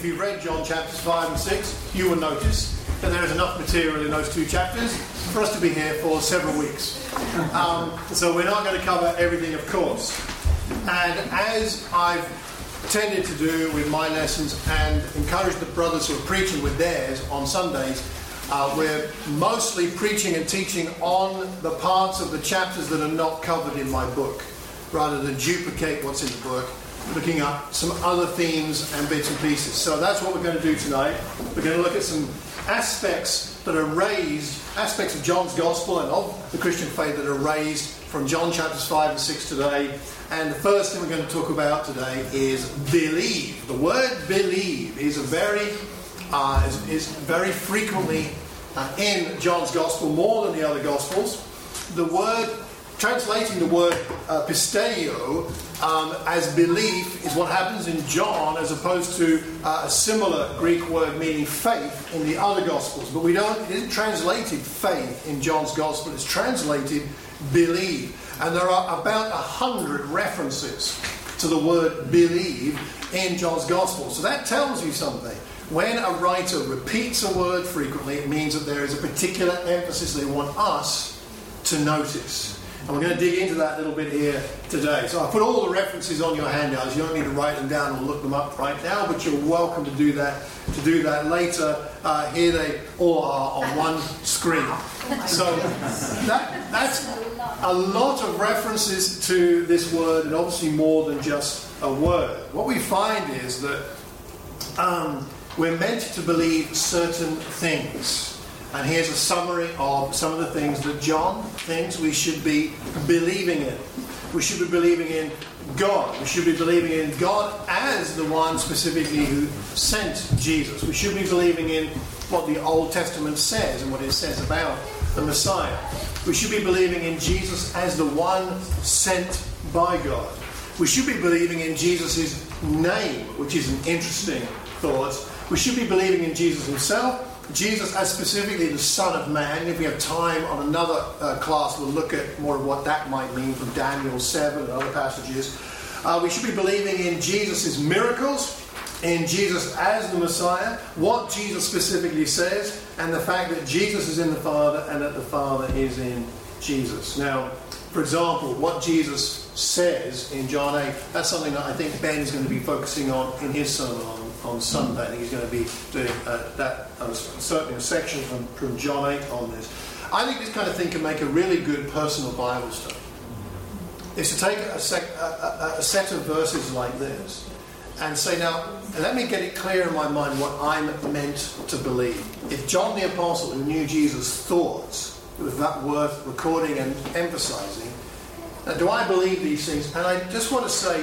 if you've read John chapters 5 and 6, you will notice that there is enough material in those two chapters for us to be here for several weeks. So we're not going to cover everything, of course. And as I've tended to do with my lessons and encourage the brothers who are preaching with theirs on Sundays, we're mostly preaching and teaching on the parts of the chapters that are not covered in my book, rather than duplicate what's in the book, looking up some other themes and bits and pieces. So that's what we're going to do tonight. We're going to look at some aspects that are raised, aspects of John's Gospel and of the Christian faith that are raised from John chapters 5 and 6 today. And the first thing we're going to talk about today is believe. The word believe is very frequently in John's Gospel, more than the other Gospels. The word, translating the word pisteo as belief is what happens in John, as opposed to a similar Greek word meaning faith in the other Gospels. But it isn't translated faith in John's Gospel, it's translated believe. And there are about 100 references to the word believe in John's Gospel. So that tells you something. When a writer repeats a word frequently, it means that there is a particular emphasis they want us to notice. And we're going to dig into that a little bit here today. So I put all the references on your handouts. You don't need to write them down or look them up right now, but you're welcome to do that later. Here they all are on one screen. So that's a lot of references to this word, and obviously more than just a word. What we find is that we're meant to believe certain things. And here's a summary of some of the things that John thinks we should be believing in. We should be believing in God. We should be believing in God as the one specifically who sent Jesus. We should be believing in what the Old Testament says and what it says about the Messiah. We should be believing in Jesus as the one sent by God. We should be believing in Jesus' name, which is an interesting thought. We should be believing in Jesus himself, Jesus as specifically the Son of Man. If we have time on another class, we'll look at more of what that might mean from Daniel 7 and other passages. We should be believing in Jesus' miracles, in Jesus as the Messiah, what Jesus specifically says, and the fact that Jesus is in the Father and that the Father is in Jesus. Now, for example, what Jesus says in John 8, that's something that I think Ben is going to be focusing on in his sermon on Sunday. I think he's going to be doing certainly a section from John 8 on this. I think this kind of thing can make a really good personal Bible study. Is to take a set of verses like this and say, now, let me get it clear in my mind what I'm meant to believe. If John the Apostle, who knew Jesus, thought it was that worth recording and emphasizing, do I believe these things? And I just want to say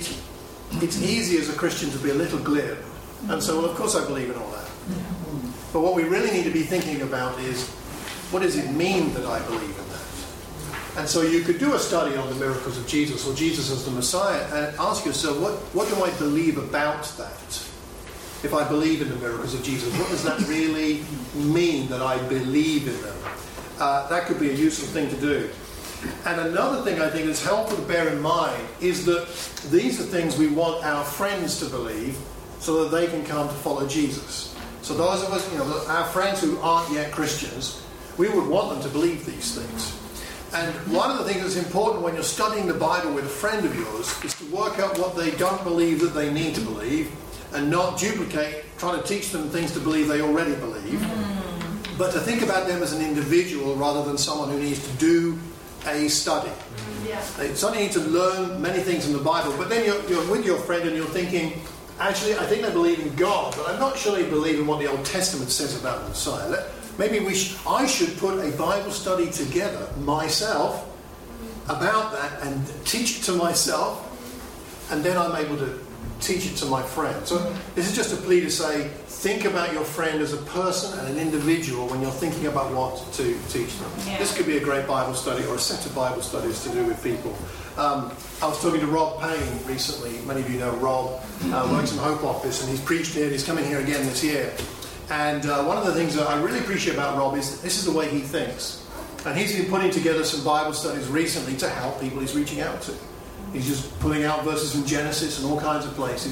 it's easy as a Christian to be a little glib and say, well, of course I believe in all that. But what we really need to be thinking about is, what does it mean that I believe in that? And so you could do a study on the miracles of Jesus or Jesus as the Messiah and ask yourself, what do I believe about that? If I believe in the miracles of Jesus, what does that really mean that I believe in them? That could be a useful thing to do. And another thing I think is helpful to bear in mind is that these are things we want our friends to believe so that they can come to follow Jesus. So those of us, our friends who aren't yet Christians, we would want them to believe these things. And one of the things that's important when you're studying the Bible with a friend of yours is to work out what they don't believe that they need to believe and not duplicate, trying to teach them things to believe they already believe, but to think about them as an individual rather than someone who needs to do a study. Yeah. They suddenly need to learn many things in the Bible, but then you're with your friend and you're thinking, actually, I think I believe in God, but I'm not sure they believe in what the Old Testament says about the Messiah. Maybe I should put a Bible study together myself about that and teach it to myself, and then I'm able to teach it to my friend. So this is just a plea to say, think about your friend as a person and an individual when you're thinking about what to teach them. Yeah. This could be a great Bible study or a set of Bible studies to do with people. I was talking to Rob Payne recently. Many of you know Rob, works in Hope Office, and he's preached here. He's coming here again this year. And one of the things that I really appreciate about Rob is that this is the way he thinks. And he's been putting together some Bible studies recently to help people he's reaching out to. He's just pulling out verses from Genesis and all kinds of places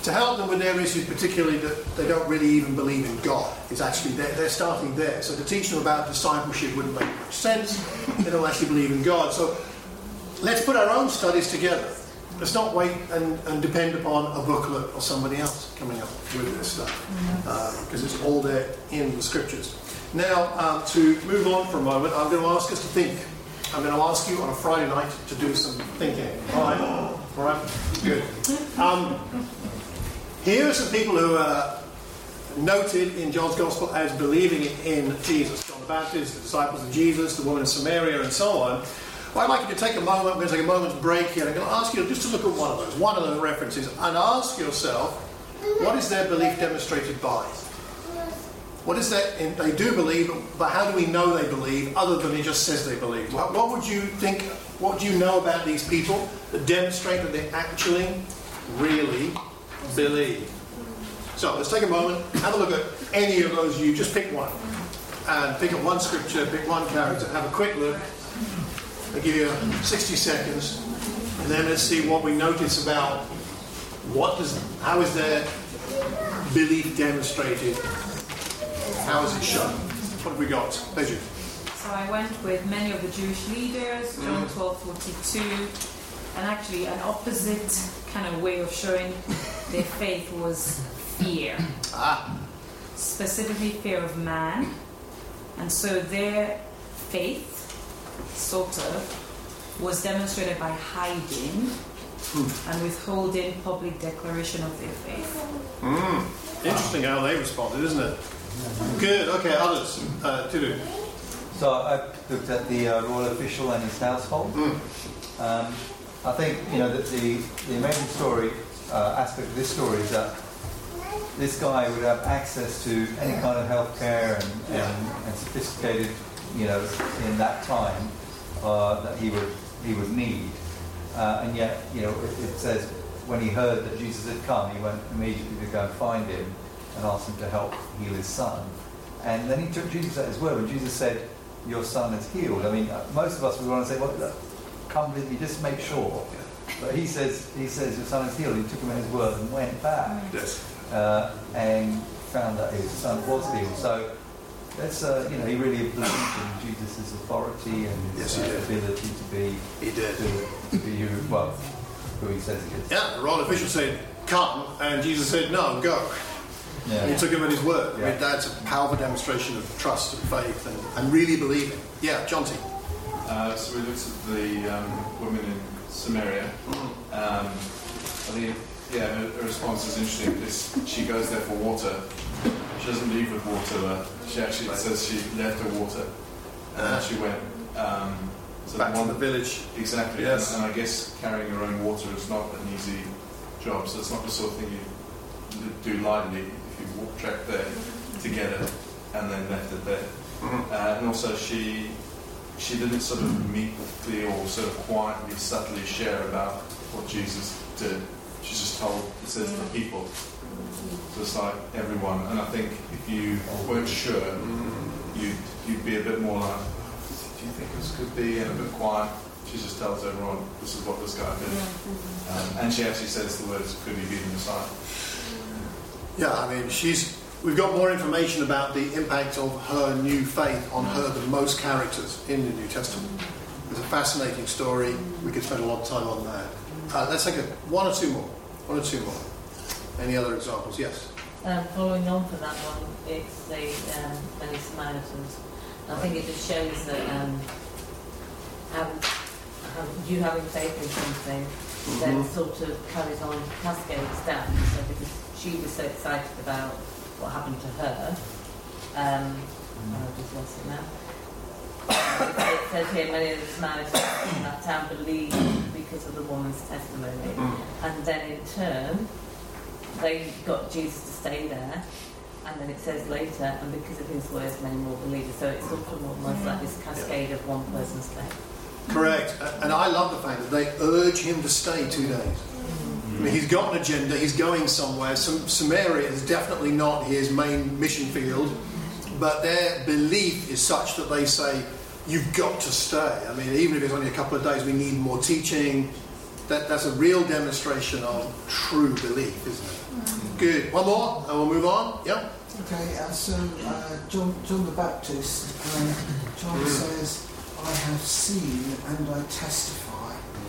to help them with their issues, particularly that they don't really even believe in God. It's actually, they're starting there. So to teach them about discipleship wouldn't make much sense. They don't actually believe in God. So let's put our own studies together. Let's not wait and depend upon a booklet or somebody else coming up with this stuff, because it's all there in the scriptures. Now, to move on for a moment, I'm going to ask us to think. I'm going to ask you on a Friday night to do some thinking. All right? All right? Good. Here are some people who are noted in John's Gospel as believing in Jesus. John the Baptist, the disciples of Jesus, the woman in Samaria, and so on. Well, I'd like you to take a moment. We're going to take a moment's break here. I'm going to ask you just to look at one of those references, and ask yourself, what is their belief demonstrated by? What is that? They do believe, but how do we know they believe, other than it just says they believe? What would you think? What do you know about these people that demonstrate that they actually, really believe? So let's take a moment, have a look at any of those. You just pick one, and pick up one scripture, pick one character, have a quick look. I'll give you 60 seconds, and then let's see what we notice about how is their belief demonstrated. How is it shown? What have we got? Pleasure. So I went with many of the Jewish leaders, John 12:42, and actually an opposite kind of way of showing their faith was fear. Specifically fear of man. And so their faith, sort of, was demonstrated by hiding and withholding public declaration of their faith. Interesting how they responded, isn't it? Good. Okay, others. Tidu. So I looked at the royal official and his household. I think that the amazing story aspect of this story is that this guy would have access to any kind of healthcare and sophisticated, in that time that he would need, and yet it says when he heard that Jesus had come, he went immediately to go and find him and asked him to help heal his son. And then he took Jesus at his word. When Jesus said, "Your son is healed," I mean, most of us would want to say, "Well, look, come with me, just make sure." But he says, "Your son is healed." He took him at his word and went back, and found that his son was healed. So that's he really believed in Jesus' authority and his ability to be who he says he is. Yeah, the royal official said, "Come," and Jesus said, "No, go." Yeah. And he took him at his word. Yeah. I mean, that's a powerful demonstration of trust and faith and really believing. Yeah, John T. So we looked at the woman in Samaria. I think, her response is interesting because she goes there for water. She doesn't leave with water, but she actually says she left her water. And she went back to the village. Exactly. Yes. And I guess carrying your own water is not an easy job, so it's not the sort of thing you do lightly. You tracked there to get it and then left it there. And also she didn't sort of meekly or sort of quietly, subtly share about what Jesus did. She just told, it says, the people. Just like everyone. And I think if you weren't sure, you'd be a bit more like, do you think this could be? And a bit quiet. She just tells everyone, this is what this guy did. And she actually says the words, could he be the Messiah? Yeah, I mean, we've got more information about the impact of her new faith on her than most characters in the New Testament. It's a fascinating story. We could spend a lot of time on that. Let's take one or two more. Any other examples? Yes? Following on from that one, it's the many Samaritans. I think it just shows that how you having faith in something then sort of carries on, cascades down. So because she was so excited about what happened to her, I just lost it now. It says here many of the Samaritans in that town believed because of the woman's testimony, and then in turn they got Jesus to stay there, and then it says later, and because of his words many more believed. So it's sort of almost like this cascade of one person's faith. Correct. And I love the fact that they urge him to stay 2 days. I mean, he's got an agenda, he's going somewhere. Samaria is definitely not his main mission field, but their belief is such that they say, you've got to stay. I mean, even if it's only a couple of days, we need more teaching. that's a real demonstration of true belief, isn't it? Good. One more, and we'll move on. Yeah. Okay, so John the Baptist, John says, I have seen and I testify.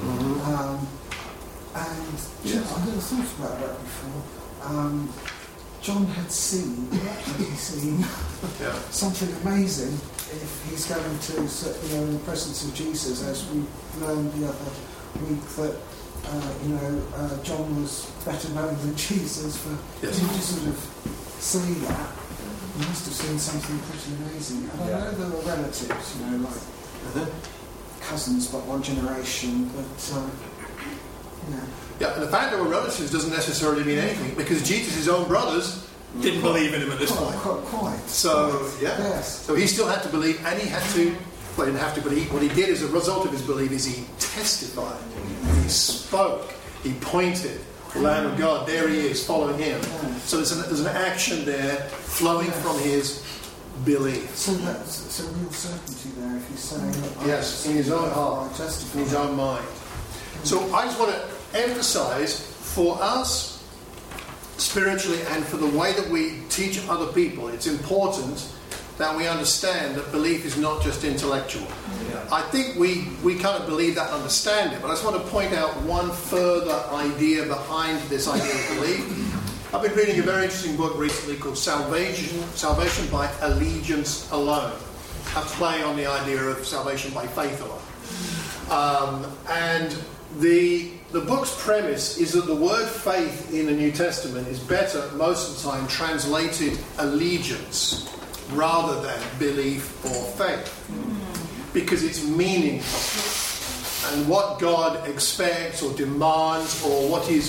And I've never thought about that before. John had seen something amazing if he's going to, in the presence of Jesus, as we learned the other week that, John was better known than Jesus. For him to sort of see that, he must have seen something pretty amazing. And I know there were relatives, like cousins, but one generation, but Yeah, and the fact there were relatives doesn't necessarily mean anything, because Jesus' own brothers didn't believe in him at this point. Quite. So, Yes. So he still had to believe, and he had to, well, he didn't have to, but what he did as a result of his belief is he testified, he spoke, he pointed, the Lamb of God, there he is, following him. So there's an action there flowing from his belief. So that's a real certainty there, if he's saying, yes, in his own heart, in his own mind. So I just want to emphasize, for us, spiritually, and for the way that we teach other people, it's important that we understand that belief is not just intellectual. I think we kind of believe that and understand it, but I just want to point out one further idea behind this idea of belief. I've been reading a very interesting book recently called Salvation by Allegiance Alone, a play on the idea of salvation by faith alone. And the book's premise is that the word faith in the New Testament is better most of the time translated allegiance rather than belief or faith, because it's meaningful, and what God expects or demands, or what is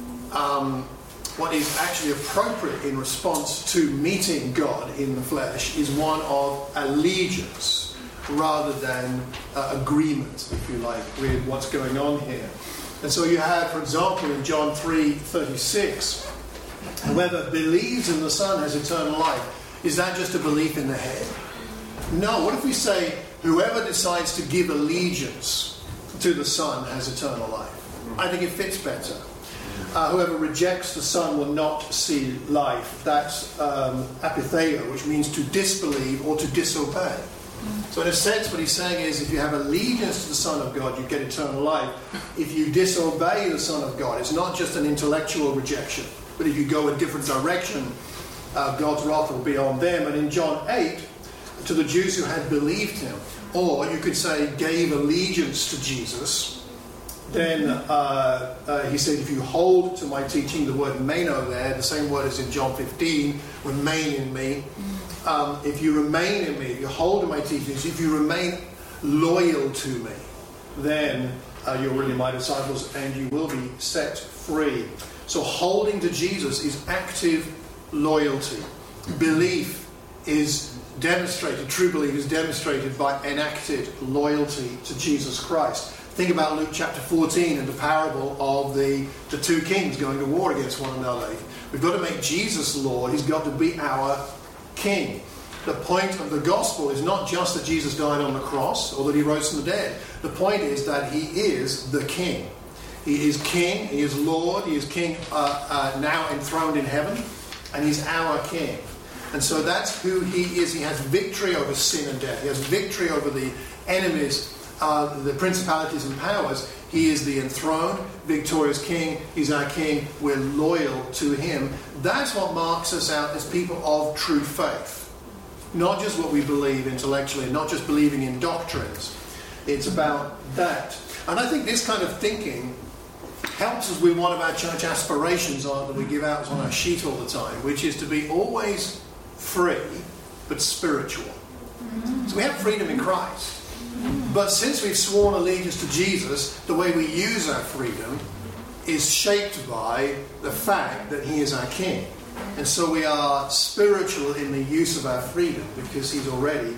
actually appropriate in response to meeting God in the flesh, is one of allegiance rather than agreement, if you like, with what's going on here. And so you have, for example, in John 3:36, whoever believes in the Son has eternal life. Is that just a belief in the head? No. What if we say, whoever decides to give allegiance to the Son has eternal life? I think it fits better. Whoever rejects the Son will not see life. That's apitheo, which means to disbelieve or to disobey. So in a sense, what he's saying is, if you have allegiance to the Son of God, you get eternal life. If you disobey the Son of God, it's not just an intellectual rejection, but if you go a different direction, God's wrath will be on them. And in John 8, to the Jews who had believed him, or you could say gave allegiance to Jesus, then he said, if you hold to my teaching, the word meno there, the same word as in John 15, remain in me. If you remain in me, if you hold to my teachings, if you remain loyal to me, then you're really my disciples and you will be set free. So holding to Jesus is active loyalty. Belief is demonstrated, true belief is demonstrated by enacted loyalty to Jesus Christ. Think about Luke chapter 14 and the parable of the two kings going to war against one another. We've got to make Jesus Lord. He's got to be our King. The point of the gospel is not just that Jesus died on the cross or that he rose from the dead. The point is that he is the King. He is King, he is Lord, he is King now enthroned in heaven, and he's our King. And so that's who he is. He has victory over sin and death. He has victory over the enemies, the principalities and powers. He is the enthroned, victorious King. He's our King. We're loyal to him. That's what marks us out as people of true faith. Not just what we believe intellectually, not just believing in doctrines. It's about that. And I think this kind of thinking helps us with one of our church aspirations that we give out on our sheet all the time, which is to be always free, but spiritual. So we have freedom in Christ. But since we've sworn allegiance to Jesus, the way we use our freedom is shaped by the fact that he is our King. And so we are spiritual in the use of our freedom because he's already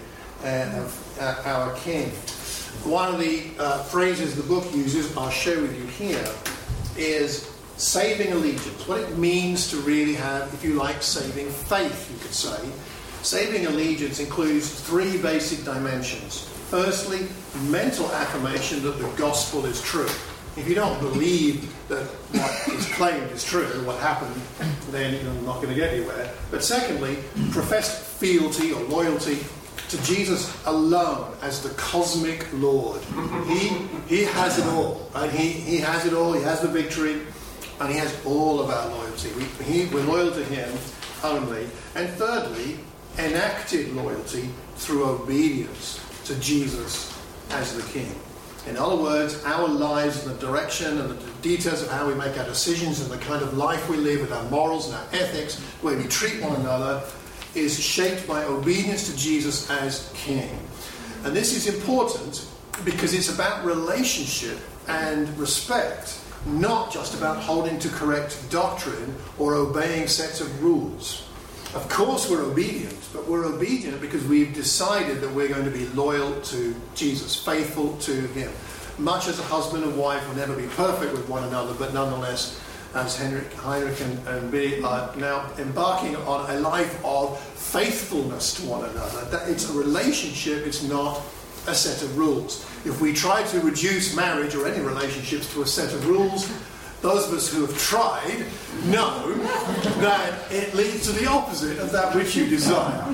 our King. One of the phrases the book uses, I'll share with you here, is saving allegiance. What it means to really have, if you like, saving faith, you could say. Saving allegiance includes three basic dimensions. Firstly, mental affirmation that the gospel is true. If you don't believe that what is claimed is true, what happened, then you're not going to get anywhere. But secondly, professed fealty or loyalty to Jesus alone as the cosmic Lord. He has it all, right? He has it all. He has the victory, and he has all of our loyalty. We're loyal to him only. And thirdly, enacted loyalty through obedience to Jesus as the King. In other words, our lives and the direction and the details of how we make our decisions and the kind of life we live with our morals and our ethics, the way we treat one another, is shaped by obedience to Jesus as King. And this is important because it's about relationship and respect, not just about holding to correct doctrine or obeying sets of rules. Of course we're obedient, but we're obedient because we've decided that we're going to be loyal to Jesus, faithful to him. Much as a husband and wife will never be perfect with one another, but nonetheless, as Heinrich and Billy are now embarking on a life of faithfulness to one another. That it's a relationship, it's not a set of rules. If we try to reduce marriage or any relationships to a set of rules, those of us who have tried know that it leads to the opposite of that which you desire.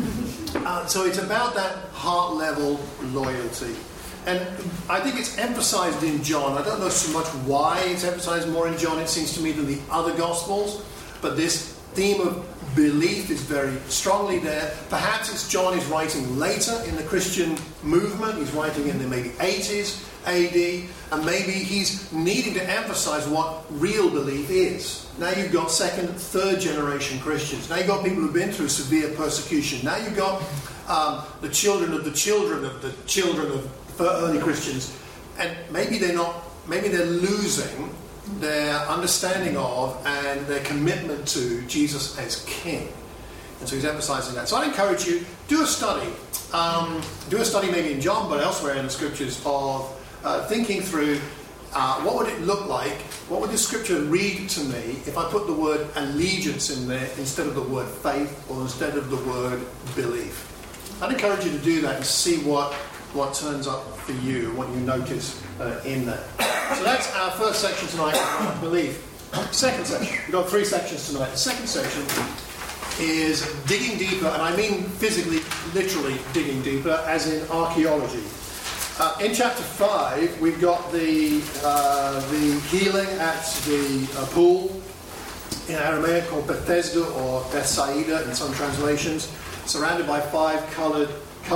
So it's about that heart-level loyalty. And I think it's emphasized in John. I don't know so much why it's emphasized more in John, it seems to me, than the other Gospels. But this theme of belief is very strongly there. Perhaps it's John is writing later in the Christian movement. He's writing in the maybe 80s AD. And maybe he's needing to emphasize what real belief is. Now you've got second, third generation Christians. Now you've got people who've been through severe persecution. Now you've got the children of the children of the children of early Christians, and maybe they're losing their understanding of and their commitment to Jesus as King. And so he's emphasizing that. So I'd encourage you, do a study maybe in John, but elsewhere in the scriptures, of thinking through what would it look like, what would the scripture read to me if I put the word allegiance in there instead of the word faith or instead of the word belief. I'd encourage you to do that and see what turns up for you, what you notice in that. So that's our first section tonight, belief. Second section, we've got 3 sections tonight. The second section is digging deeper, and I mean physically, literally digging deeper, as in archaeology. In chapter 5, we've got the healing at the pool, in Aramaic called Bethesda or Bethsaida in some translations, surrounded by 5 covered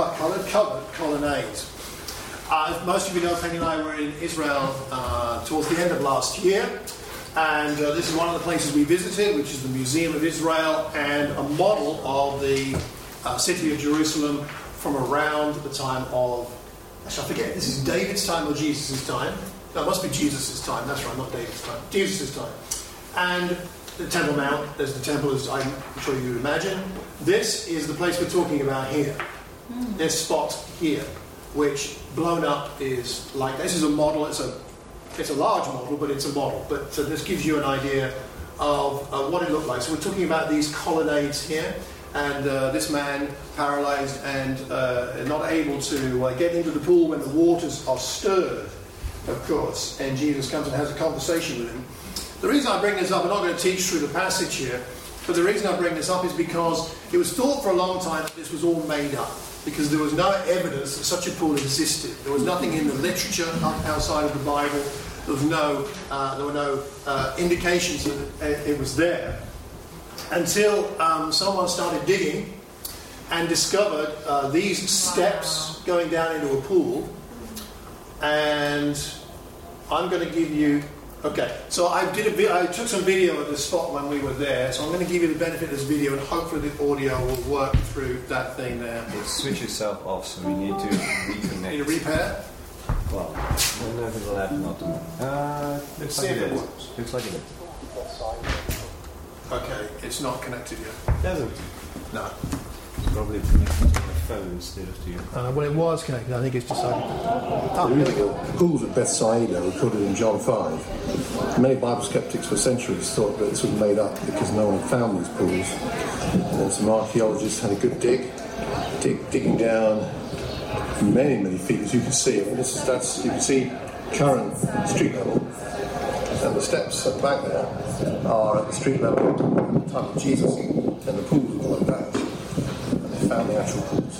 colonnades. Most of you know, Penny and I were in Israel towards the end of last year, and this is one of the places we visited, which is the Museum of Israel, and a model of the city of Jerusalem from around the time of, actually I forget, this is David's time or Jesus' time? No, it must be Jesus' time, that's right, not David's time, Jesus' time. And the Temple Mount, there's the temple, as I'm sure you would imagine. This is the place we're talking about here. This spot here, which blown up is like, this is a model, it's a large model, but it's a model. But this gives you an idea of what it looked like. So we're talking about these colonnades here, and this man paralyzed and not able to get into the pool when the waters are stirred, of course. And Jesus comes and has a conversation with him. The reason I bring this up, I'm not going to teach through the passage here, but the reason I bring this up is because it was thought for a long time that this was all made up, because there was no evidence that such a pool existed. There was nothing in the literature outside of the Bible. There were no indications that it was there, until someone started digging and discovered these steps going down into a pool. And I'm going to give you... Okay, so I took some video of the spot when we were there, so I'm going to give you the benefit of this video, and hopefully the audio will work through that thing there. It switch itself off, so we need to reconnect. Need to repair? Well, I don't know if it'll happen or not. Looks See like if it it is. works. Looks like it is. Okay, it's not connected yet. Doesn't. No. It's probably connected to my phone instead of to you. Well, it was connected. I think it's decided. The original pools of Bethsaida recorded in John 5. Many Bible skeptics for centuries thought that this was made up because no one had found these pools. And then some archaeologists had a good digging down many feet, as you can see. I mean, you can see current street level, and the steps at the back there are at the street level at the time of Jesus, and the pools were below that. And they found the actual pools.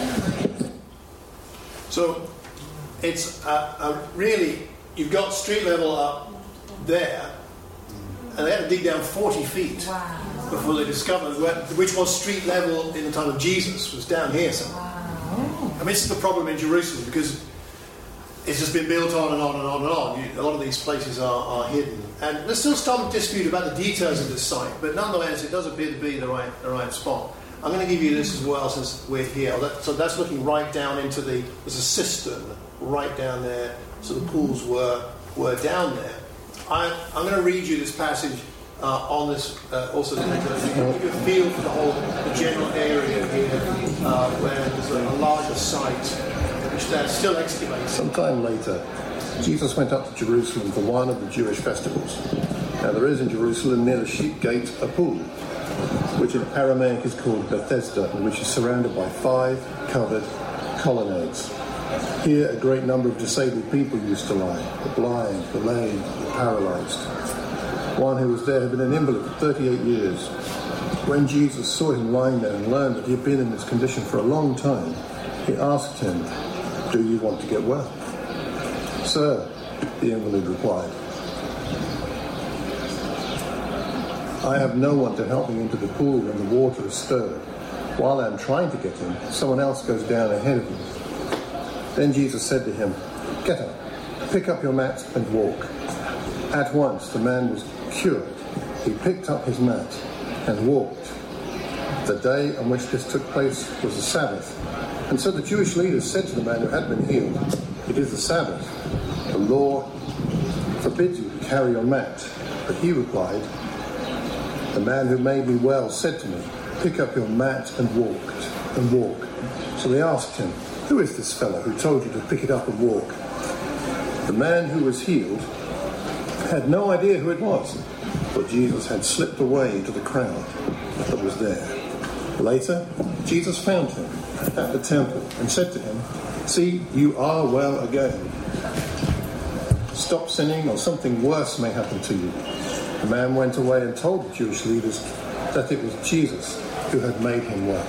So it's really, you've got street level up there, and they had to dig down 40 feet before they discovered which was street level in the time of Jesus, was down here somewhere. I mean, this is the problem in Jerusalem, because it's just been built on and on and on and on. A lot of these places are hidden. And there's still some dispute about the details of this site, but nonetheless, it does appear to be the right spot. I'm going to give you this as well, since we're here. So that's looking right down into there's a cistern right down there. So the pools were down there. I'm going to read you this passage on this also to give you a feel for the general area here, where there's a larger site, which they're still excavating. Sometime later, Jesus went up to Jerusalem for one of the Jewish festivals. Now there is in Jerusalem near the Sheep Gate a pool, which in Aramaic is called Bethesda, and which is surrounded by 5 covered colonnades. Here a great number of disabled people used to lie, the blind, the lame, the paralysed. One who was there had been an invalid for 38 years. When Jesus saw him lying there and learned that he had been in this condition for a long time, he asked him, "Do you want to get well?" "Sir," the invalid replied, "I have no one to help me into the pool when the water is stirred. While I am trying to get in, someone else goes down ahead of me." Then Jesus said to him, "Get up, pick up your mat and walk." At once the man was cured. He picked up his mat and walked. The day on which this took place was the Sabbath. And so the Jewish leaders said to the man who had been healed, "It is the Sabbath. The law forbids you to carry your mat." But he replied, "The man who made me well said to me, 'Pick up your mat and walk.'" So they asked him, "Who is this fellow who told you to pick it up and walk?" The man who was healed had no idea who it was, but Jesus had slipped away into the crowd that was there. Later, Jesus found him at the temple and said to him, "See, you are well again. Stop sinning or something worse may happen to you." The man went away and told the Jewish leaders that it was Jesus who had made him well.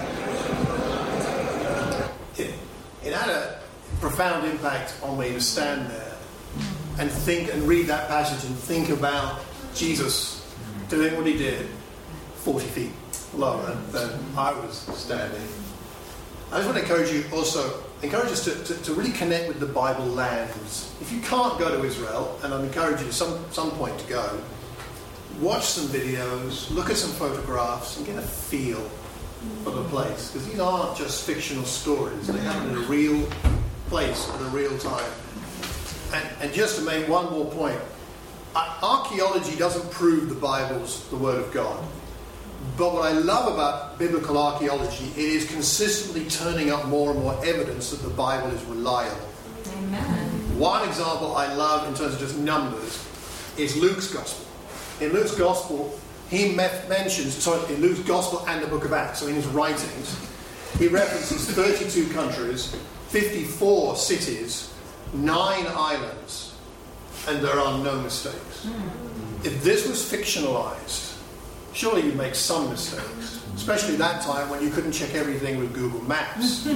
It had a profound impact on me to stand there and think and read that passage and think about Jesus doing what he did 40 feet lower than I was standing. I just want to encourage us to really connect with the Bible lands. If you can't go to Israel, and I'd encourage you at some point to go, watch some videos, look at some photographs, and get a feel for the place. Because these aren't just fictional stories. They happen in a real place at a real time. And just to make one more point, archaeology doesn't prove the Bible's the Word of God. But what I love about biblical archaeology, it is consistently turning up more and more evidence that the Bible is reliable. Amen. One example I love in terms of just numbers is Luke's Gospel. In Luke's Gospel, he mentions, in Luke's Gospel and the book of Acts, so in his writings, he references 32 countries, 54 cities, 9 islands, and there are no mistakes. If this was fictionalized, surely you'd make some mistakes, especially that time when you couldn't check everything with Google Maps.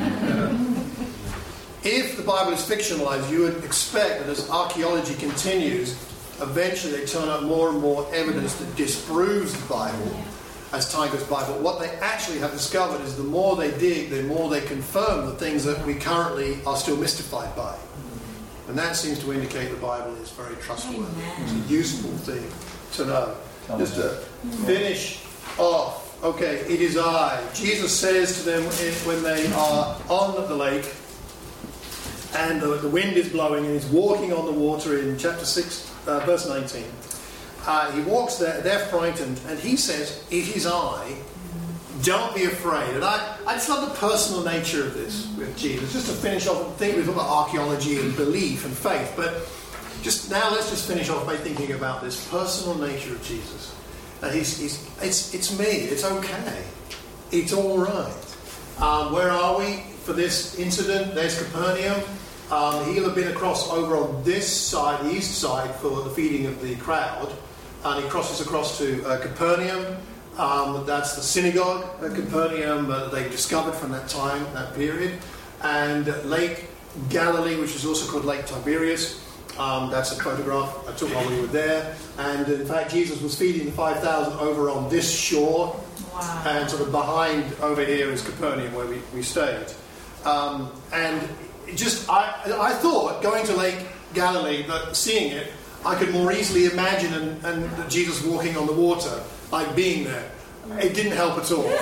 If the Bible is fictionalized, you would expect that as archaeology continues, eventually they turn up more and more evidence that disproves the Bible as time goes by. But what they actually have discovered is the more they dig, the more they confirm the things that we currently are still mystified by. And that seems to indicate the Bible is very trustworthy. It's a useful thing to know. Just to finish off, okay, it is I. Jesus says to them when they are on the lake and the wind is blowing and he's walking on the water in chapter 6, verse 19. He walks there, they're frightened, and he says, "It is I, don't be afraid." And I just love the personal nature of this with Jesus. Just to finish off, I think we've talked about archaeology and belief and faith, but let's just finish off by thinking about this personal nature of Jesus. And it's me, it's okay, it's all right. Where are we for this incident? There's Capernaum. He'll have been across over on this side, the east side, for the feeding of the crowd. And he crosses across to Capernaum. That's the synagogue at Capernaum that they discovered from that time, that period. And Lake Galilee, which is also called Lake Tiberias. That's a photograph I took while we were there. And in fact, Jesus was feeding the 5,000 over on this shore. Wow. And sort of behind over here is Capernaum, where we stayed. And just, I thought, going to Lake Galilee, that seeing it, I could more easily imagine and Jesus walking on the water, like being there. It didn't help at all.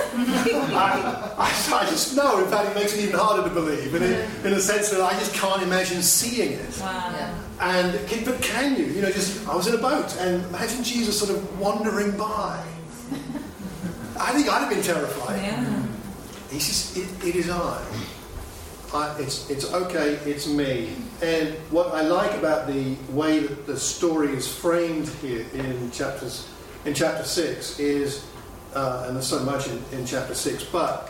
I just know, in fact, it makes it even harder to believe, in a sense that I just can't imagine seeing it. Wow. Yeah. But can you? I was in a boat, and imagine Jesus sort of wandering by. I think I'd have been terrified. Yeah. He says, it is I. It's okay, it's me. And what I like about the way that the story is framed here in chapter 6 is, and there's so much in chapter 6, but,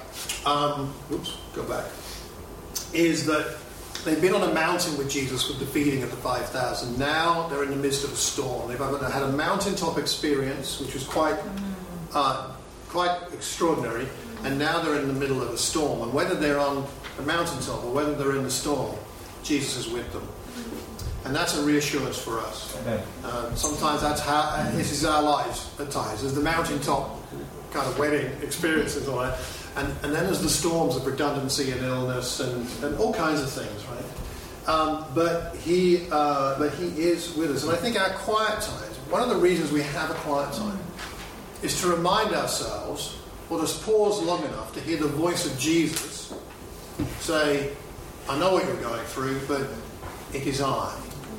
go back, is that they've been on a mountain with Jesus with the feeding of the 5,000. Now they're in the midst of a storm. They've had a mountaintop experience, which was quite extraordinary, and now they're in the middle of a storm. And whether they're on the mountaintop or whether they're in the storm, Jesus is with them. And that's a reassurance for us. Okay. Sometimes this is our lives at times. There's the mountaintop kind of wedding experiences and all that. And then there's the storms of redundancy and illness and all kinds of things, right? But he is with us. And I think our quiet times, one of the reasons we have a quiet time is to remind ourselves, or just pause long enough to hear the voice of Jesus say, I know what you're going through, but it is I.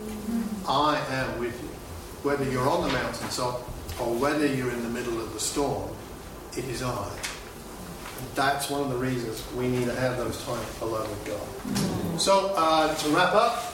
I am with you. Whether you're on the mountaintop or whether you're in the middle of the storm, it is I. And that's one of the reasons we need to have those times alone with God. So, to wrap up,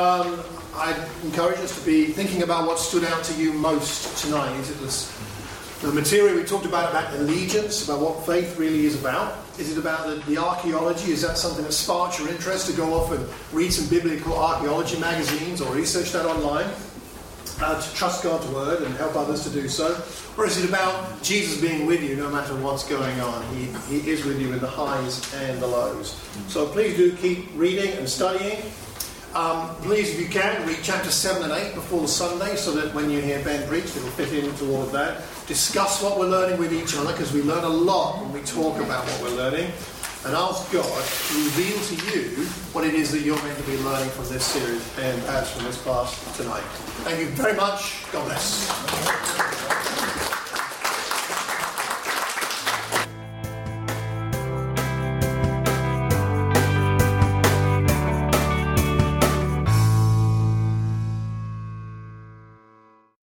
I encourage us to be thinking about what stood out to you most tonight. Is it the material we talked about allegiance, about what faith really is about? Is it about the archaeology? Is that something that sparks your interest to go off and read some biblical archaeology magazines or research that online? To trust God's word and help others to do so? Or is it about Jesus being with you no matter what's going on? He is with you in the highs and the lows. So please do keep reading and studying. Please, if you can, read chapter 7 and 8 before Sunday so that when you hear Ben preach, it will fit into all of that. Discuss what we're learning with each other, because we learn a lot when we talk about what we're learning. And ask God to reveal to you what it is that you're going to be learning from this series and perhaps from this class tonight. Thank you very much. God bless.